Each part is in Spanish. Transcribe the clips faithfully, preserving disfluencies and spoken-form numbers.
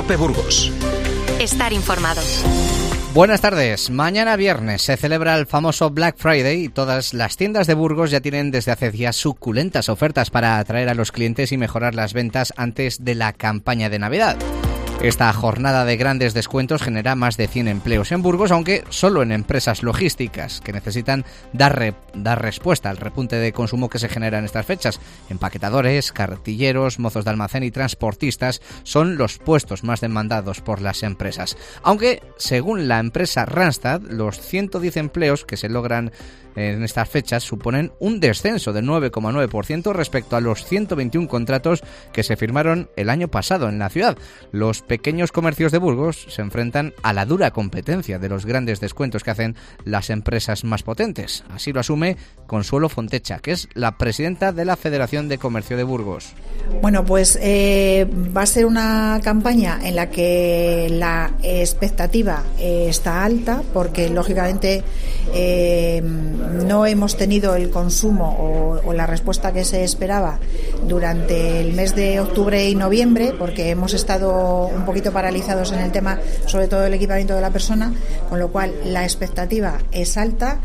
COPE Burgos. Estar informado. Buenas tardes. Mañana viernes se celebra el famoso Black Friday y todas las tiendas de Burgos ya tienen desde hace días suculentas ofertas para atraer a los clientes y mejorar las ventas antes de la campaña de Navidad. Esta jornada de grandes descuentos genera más de cien empleos en Burgos, aunque solo en empresas logísticas que necesitan dar, re, dar respuesta al repunte de consumo que se genera en estas fechas. Empaquetadores, cartilleros, mozos de almacén y transportistas son los puestos más demandados por las empresas. Aunque, según la empresa Randstad, los ciento diez empleos que se logran en estas fechas suponen un descenso del nueve coma nueve por ciento respecto a los ciento veintiún contratos que se firmaron el año pasado en la ciudad. Los pequeños comercios de Burgos se enfrentan a la dura competencia de los grandes descuentos que hacen las empresas más potentes. Así lo asume Consuelo Fontecha, que es la presidenta de la Federación de Comercio de Burgos. Bueno, pues eh, va a ser una campaña en la que la expectativa eh, está alta, porque lógicamente eh, no hemos tenido el consumo o, o la respuesta que se esperaba durante el mes de octubre y noviembre, porque hemos estado un poquito paralizados en el tema, sobre todo el equipamiento de la persona, con lo cual la expectativa es alta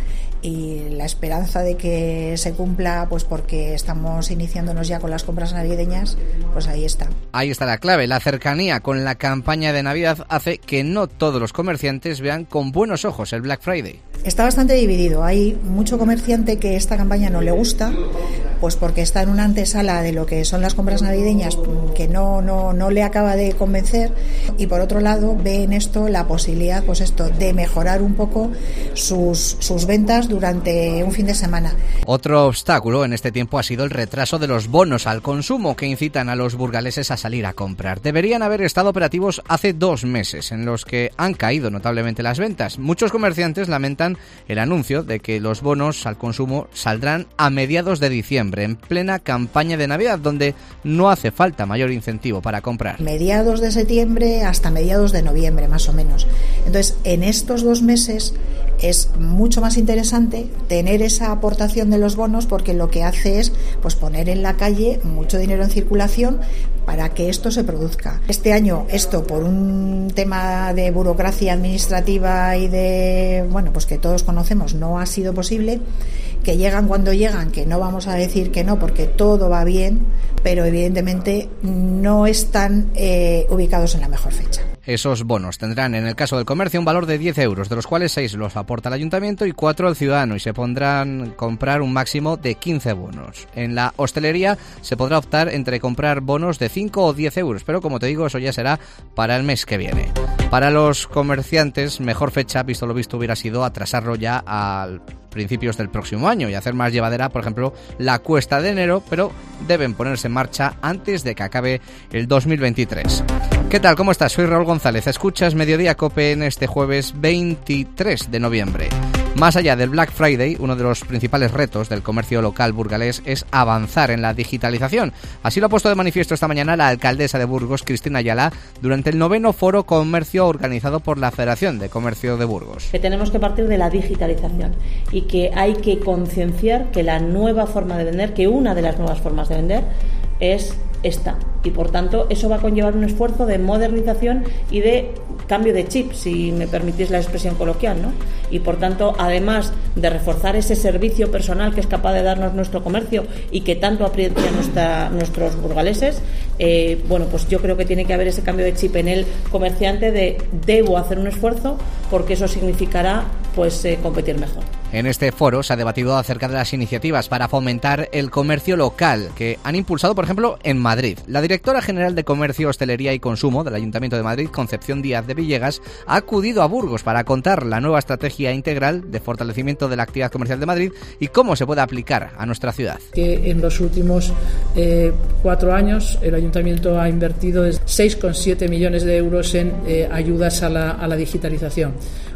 y la esperanza de que se cumpla, pues porque estamos iniciándonos ya con las compras navideñas, pues ahí está. Ahí está la clave. La cercanía con la campaña de Navidad hace que no todos los comerciantes vean con buenos ojos el Black Friday. Está bastante dividido. Hay mucho comerciante que esta campaña no le gusta, pues porque está en una antesala de lo que son las compras navideñas que no, no, no le acaba de convencer, y por otro lado ve en esto la posibilidad, pues esto, de mejorar un poco sus, sus ventas durante un fin de semana. Otro obstáculo en este tiempo ha sido el retraso de los bonos al consumo que incitan a los burgaleses a salir a comprar. Deberían haber estado operativos hace dos meses, en los que han caído notablemente las ventas. Muchos comerciantes lamentan el anuncio de que los bonos al consumo saldrán a mediados de diciembre, en plena campaña de Navidad, donde no hace falta mayor incentivo para comprar. Mediados de septiembre hasta mediados de noviembre, más o menos. Entonces, en estos dos meses es mucho más interesante tener esa aportación de los bonos, porque lo que hace es pues poner en la calle mucho dinero en circulación para que esto se produzca. Este año esto, por un tema de burocracia administrativa y de, bueno, pues que todos conocemos, no ha sido posible, que llegan cuando llegan, que no vamos a decir que no, porque todo va bien, pero evidentemente no están eh, ubicados en la mejor fecha. Esos bonos tendrán, en el caso del comercio, un valor de diez euros, de los cuales seis los aporta el ayuntamiento y cuatro el ciudadano, y se podrán comprar un máximo de quince bonos. En la hostelería se podrá optar entre comprar bonos de cinco o diez euros, pero como te digo, eso ya será para el mes que viene. Para los comerciantes, mejor fecha, visto lo visto, hubiera sido atrasarlo ya a principios del próximo año y hacer más llevadera, por ejemplo, la cuesta de enero, pero deben ponerse en marcha antes de que acabe el dos mil veintitrés. ¿Qué tal? ¿Cómo estás? Soy Raúl González. Escuchas Mediodía COPE en este jueves veintitrés de noviembre. Más allá del Black Friday, uno de los principales retos del comercio local burgalés es avanzar en la digitalización. Así lo ha puesto de manifiesto esta mañana la alcaldesa de Burgos, Cristina Ayala, durante el noveno Foro Comercio organizado por la Federación de Comercio de Burgos. Que tenemos que partir de la digitalización y que hay que concienciar que la nueva forma de vender, que una de las nuevas formas de vender es esta, y por tanto eso va a conllevar un esfuerzo de modernización y de cambio de chip, si me permitís la expresión coloquial, ¿no? Y por tanto, además de reforzar ese servicio personal que es capaz de darnos nuestro comercio y que tanto aprecian nuestra, nuestros burgaleses, eh, bueno, pues yo creo que tiene que haber ese cambio de chip en el comerciante de debo hacer un esfuerzo porque eso significará pues eh, competir mejor. En este foro se ha debatido acerca de las iniciativas para fomentar el comercio local que han impulsado, por ejemplo, en Madrid. La directora general de Comercio, Hostelería y Consumo del Ayuntamiento de Madrid, Concepción Díaz de Villegas, ha acudido a Burgos para contar la nueva estrategia integral de fortalecimiento de la actividad comercial de Madrid y cómo se puede aplicar a nuestra ciudad. Que en los últimos eh, cuatro años el Ayuntamiento ha invertido seis coma siete millones de euros en eh, ayudas a la, a la digitalización.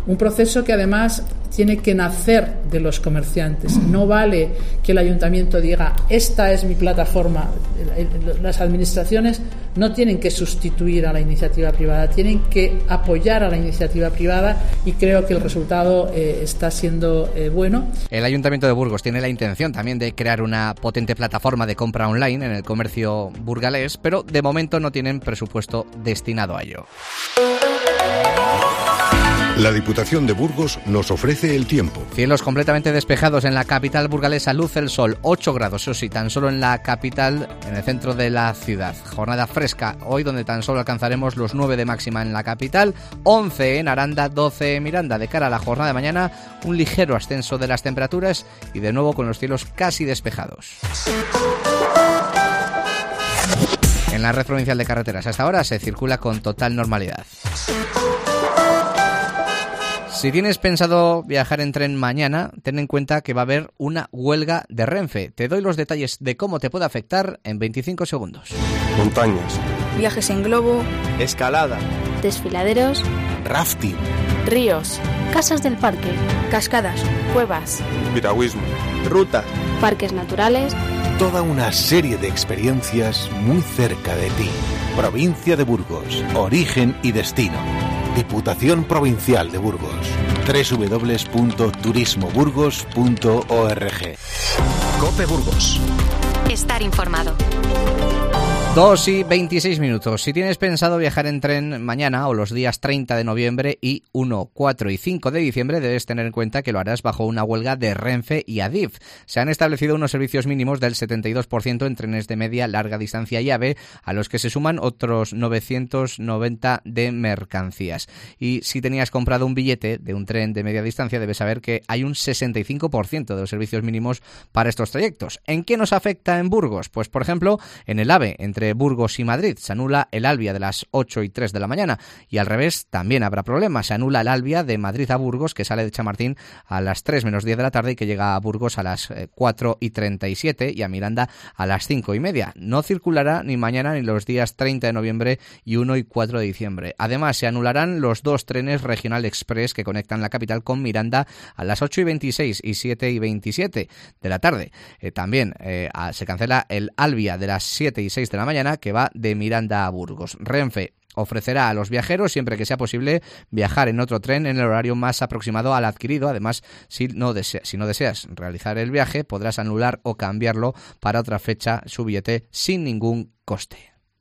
Un proceso que además tiene que nacer de los comerciantes. No vale que el ayuntamiento diga, esta es mi plataforma. Las administraciones no tienen que sustituir a la iniciativa privada, tienen que apoyar a la iniciativa privada, y creo que el resultado eh, está siendo eh, bueno. El Ayuntamiento de Burgos tiene la intención también de crear una potente plataforma de compra online en el comercio burgalés, pero de momento no tienen presupuesto destinado a ello. La Diputación de Burgos nos ofrece el tiempo. Cielos completamente despejados en la capital burgalesa, luce el sol, ocho grados, eso sí, tan solo en la capital, en el centro de la ciudad. Jornada fresca hoy, donde tan solo alcanzaremos los nueve de máxima en la capital, once en Aranda, doce en Miranda. De cara a la jornada de mañana, un ligero ascenso de las temperaturas y de nuevo con los cielos casi despejados. En la red provincial de carreteras hasta ahora se circula con total normalidad. Si tienes pensado viajar en tren mañana, ten en cuenta que va a haber una huelga de Renfe. Te doy los detalles de cómo te puede afectar en veinticinco segundos. Montañas. Viajes en globo. Escalada. Desfiladeros. Rafting. Ríos. Casas del parque. Cascadas. Cuevas. Piragüismo. Rutas. Parques naturales. Toda una serie de experiencias muy cerca de ti. Provincia de Burgos. Origen y destino. Diputación Provincial de Burgos. doble u doble u doble u punto turismo burgos punto org. COPE Burgos. Estar informado. dos y veintiséis minutos. Si tienes pensado viajar en tren mañana o los días treinta de noviembre y uno, cuatro y cinco de diciembre, debes tener en cuenta que lo harás bajo una huelga de Renfe y Adif. Se han establecido unos servicios mínimos del setenta y dos por ciento en trenes de media, larga distancia y AVE, a los que se suman otros novecientos noventa de mercancías. Y si tenías comprado un billete de un tren de media distancia, debes saber que hay un sesenta y cinco por ciento de los servicios mínimos para estos trayectos. ¿En qué nos afecta en Burgos? Pues, por ejemplo, en el AVE, entre Burgos y Madrid, se anula el Alvia de las ocho y tres de la mañana, y al revés también habrá problemas. Se anula el Alvia de Madrid a Burgos, que sale de Chamartín a las tres menos diez de la tarde y que llega a Burgos a las cuatro y treinta y siete y a Miranda a las cinco y media. No circulará ni mañana ni los días treinta de noviembre y uno y cuatro de diciembre. Además, se anularán los dos trenes Regional Express que conectan la capital con Miranda a las ocho y veintiséis y siete y veintisiete de la tarde. Eh, también eh, se cancela el Alvia de las siete y seis de la mañana, que va de Miranda a Burgos. Renfe ofrecerá a los viajeros, siempre que sea posible, viajar en otro tren en el horario más aproximado al adquirido. Además, si no, desea, si no deseas realizar el viaje, podrás anular o cambiarlo para otra fecha su billete sin ningún coste.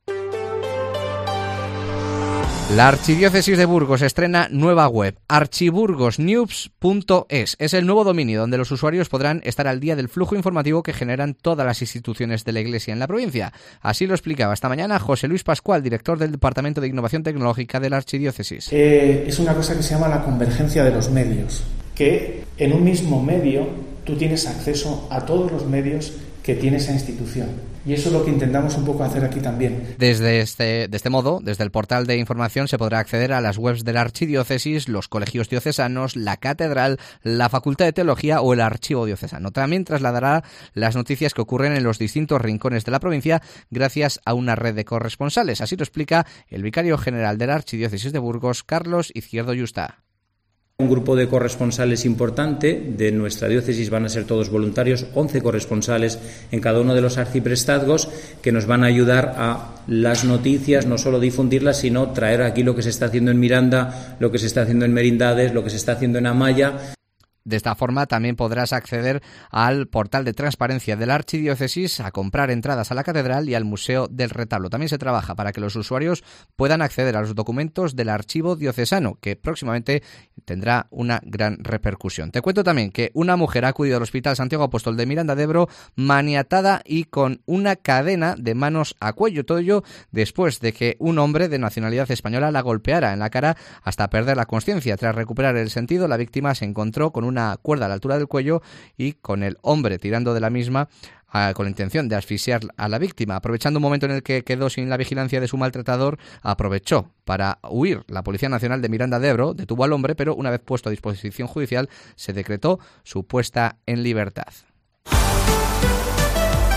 La Archidiócesis de Burgos estrena nueva web, archiburgosnews punto es. Es el nuevo dominio donde los usuarios podrán estar al día del flujo informativo que generan todas las instituciones de la Iglesia en la provincia. Así lo explicaba esta mañana José Luis Pascual, director del Departamento de Innovación Tecnológica de la Archidiócesis. Eh, es una cosa que se llama la convergencia de los medios, que en un mismo medio tú tienes acceso a todos los medios que tiene esa institución. Y eso es lo que intentamos un poco hacer aquí también. Desde este, de este modo, desde el portal de información se podrá acceder a las webs de la Archidiócesis, los colegios diocesanos, la catedral, la Facultad de Teología o el Archivo Diocesano. También trasladará las noticias que ocurren en los distintos rincones de la provincia gracias a una red de corresponsales. Así lo explica el vicario general de la Archidiócesis de Burgos, Carlos Izquierdo Yusta. Un grupo de corresponsales importante de nuestra diócesis, van a ser todos voluntarios, once corresponsales en cada uno de los arciprestazgos que nos van a ayudar a las noticias, no solo difundirlas, sino traer aquí lo que se está haciendo en Miranda, lo que se está haciendo en Merindades, lo que se está haciendo en Amaya. De esta forma también podrás acceder al portal de transparencia de la Archidiócesis, a comprar entradas a la catedral y al Museo del Retablo. También se trabaja para que los usuarios puedan acceder a los documentos del Archivo Diocesano, que próximamente tendrá una gran repercusión. Te cuento también que una mujer ha acudido al Hospital Santiago Apóstol de Miranda de Ebro maniatada y con una cadena de manos a cuello. Todo ello después de que un hombre de nacionalidad española la golpeara en la cara hasta perder la consciencia. Tras recuperar el sentido, la víctima se encontró con un una cuerda a la altura del cuello y con el hombre tirando de la misma a, con la intención de asfixiar a la víctima. Aprovechando un momento en el que quedó sin la vigilancia de su maltratador, aprovechó para huir. La Policía Nacional de Miranda de Ebro detuvo al hombre, pero una vez puesto a disposición judicial se decretó su puesta en libertad.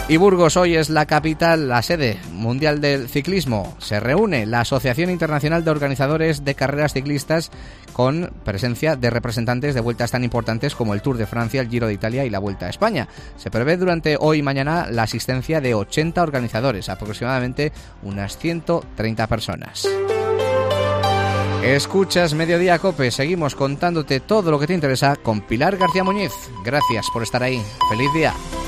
Y Burgos hoy es la capital, la sede mundial del ciclismo. Se reúne la Asociación Internacional de Organizadores de Carreras Ciclistas con presencia de representantes de vueltas tan importantes como el Tour de Francia, el Giro de Italia y la Vuelta a España. Se prevé durante hoy y mañana la asistencia de ochenta organizadores, aproximadamente unas ciento treinta personas. Escuchas Mediodía Cope, seguimos contándote todo lo que te interesa con Pilar García Muñiz. Gracias por estar ahí. ¡Feliz día!